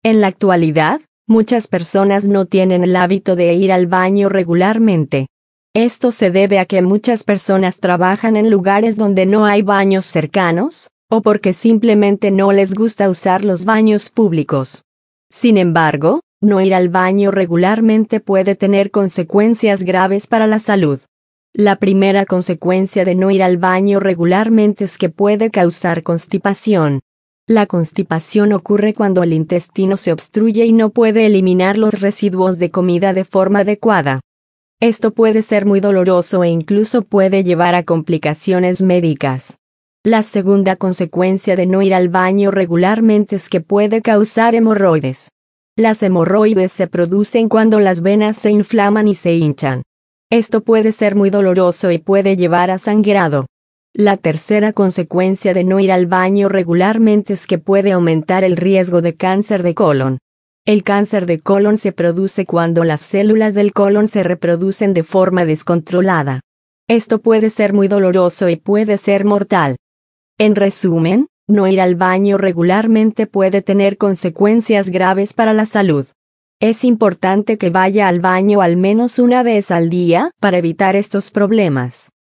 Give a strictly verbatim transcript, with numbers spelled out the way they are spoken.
En la actualidad, muchas personas no tienen el hábito de ir al baño regularmente. Esto se debe a que muchas personas trabajan en lugares donde no hay baños cercanos, o porque simplemente no les gusta usar los baños públicos. Sin embargo, no ir al baño regularmente puede tener consecuencias graves para la salud. La primera consecuencia de no ir al baño regularmente es que puede causar constipación. La constipación ocurre cuando el intestino se obstruye y no puede eliminar los residuos de comida de forma adecuada. Esto puede ser muy doloroso e incluso puede llevar a complicaciones médicas. La segunda consecuencia de no ir al baño regularmente es que puede causar hemorroides. Las hemorroides se producen cuando las venas se inflaman y se hinchan. Esto puede ser muy doloroso y puede llevar a sangrado. La tercera consecuencia de no ir al baño regularmente es que puede aumentar el riesgo de cáncer de colon. El cáncer de colon se produce cuando las células del colon se reproducen de forma descontrolada. Esto puede ser muy doloroso y puede ser mortal. En resumen, no ir al baño regularmente puede tener consecuencias graves para la salud. Es importante que vaya al baño al menos una vez al día para evitar estos problemas.